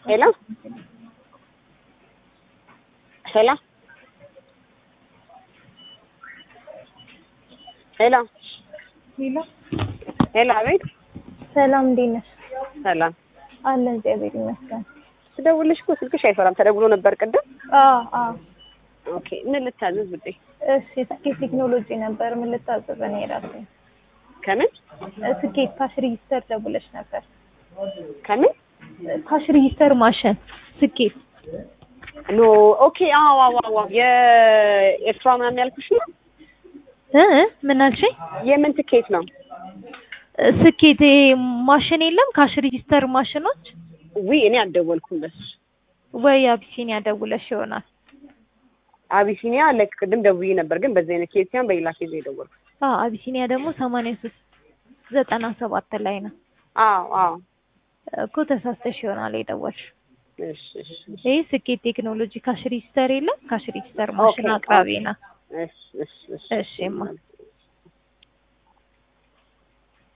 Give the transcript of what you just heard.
ሄሎ ሄሎ ሄሎ ሄሎ ሄሎ አቤት ሰላም እንዴት ነሽ? ሰላም አለን እግዚአብሔር ይመስገን። ስደውልሽ እኮ ስልክሽ አይሰራም ተደውሎ ነበር ቅድም። አዎ ኦኬ ምን ልታዘዝ ብጤ? ስኬት ቴክኖሎጂ ነበር። ምን ልታዘዝ ነው የራሴ? ከምን ስኬት ካሽ ሬጂስተር ደውለሽ ነበር። ከምን ካሽ ሬጂስተር ማሽን ስኬት ኖ ኦኬ አዎ የኤርትራ ምናምን ያልኩሽ ነው። ምን አልሽኝ? የምን ትኬት ነው? ስኬት ማሽን የለም ካሽ ሬጂስተር ማሽኖች እኔ አልደወልኩም በሱ። ወይ አቢሲኒያ ደውለሽ ይሆናል። አቢሲኒያ ለቅድም ደውዬ ነበር ግን በዚህ አይነት ኬዝ ሲሆን በሌላ ኬዝ የደወልኩት። አቢሲኒያ ደግሞ 8397 ላይ ነው። አዎ እኮ ተሳስተሽ ይሆናል የደወልሽ። እሺ ይሄ ስኬት ቴክኖሎጂ ካሽ ሬጂስተር የለም ካሽ ሬጂስተር ማሽን አቅራቢ ነው። እሺ እሺማ